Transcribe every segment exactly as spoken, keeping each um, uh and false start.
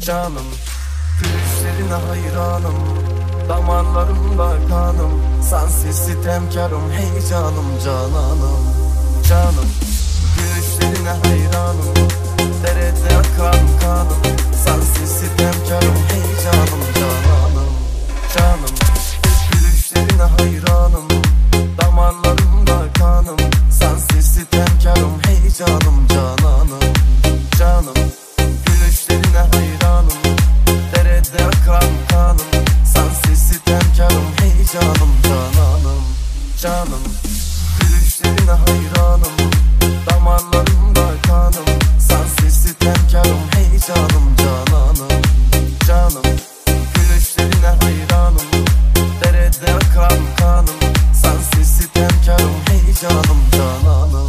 canım. Gülüşlerine hayranım, damarlarımda kanım. Sensiz sitemkarım, hey canım cananım. Canım, gülüşlerine hayranım, derede akan kanım. Sensiz sitemkarım, hey canım cananım. Canım, gülüşlerine hayranım, damarlarımda kanım. Sensiz sitemkarım, hey canım cananım. Canım, gülüşlerine hayranım, derede akan kanım. Sensiz sitemkarım, hey canım cananım. Canım, gülüşlerine hayranım, damarlarımda kanım. Sensiz sitemkarım, hey canım cananım. Canım, gülüşlerine hayranım, derede akan kanım. Sensiz sitemkarım, hey canım cananım.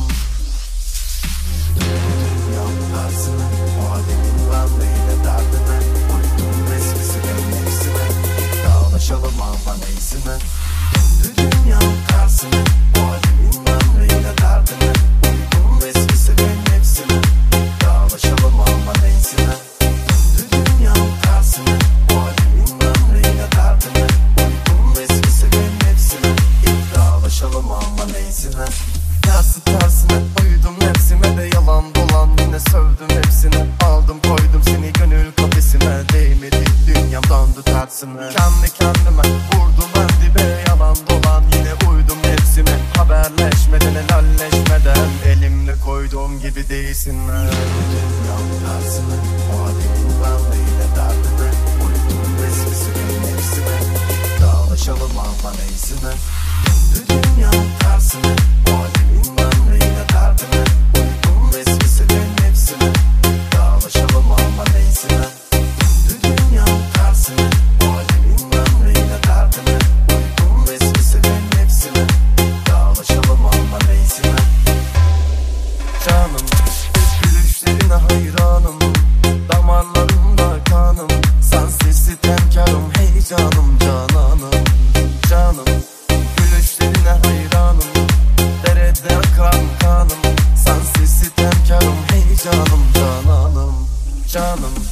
Dünyam tersine, halim ben de yine derdine. Uydum eskisine nefsine, dağlaşalım ama neysine. Döndü dünyam tersine, halim ben de yine derdine. Uydum eskisine nefsine, dağlaşalım ama neysine. Döndü dünyam tersine, halim ben de yine derdine. Uydum eskisine nefsine, dağlaşalım ama neysine. Tersi tersine uydum nefsime de yalan dolan, yine sövdüm hepsine. Aldım koydum seni gönül kafesine, değmedi dünyam döndü tersine. Kendi kendime vurdum ben dibe, yalan dolan yine uydum hepsine. Haberleşmeden helalleşmeden elimle koyduğum gibi değilsinler. Dünyam tersine, halim ben de yine derdine. Uydum eskisine nefsine, dağlaşalım ama neysine. Döndü dünyam tersine, halim ben de yine derdine. Uydum eskisine nefsine, dağlaşalım ama neysine. Döndü dünyam tersine, halim ben de yine derdine. Uydum eskisine nefsine, dağlaşalım ama neysine. Canım, gülüşlerine hayranım, damarlarımda kanım. Sensiz sitemkarım, hey canım cananım. Canım, gülüşlerine hayranım, derede akan kanım. Sensiz sitemkarım, hey canım cananım. Canım,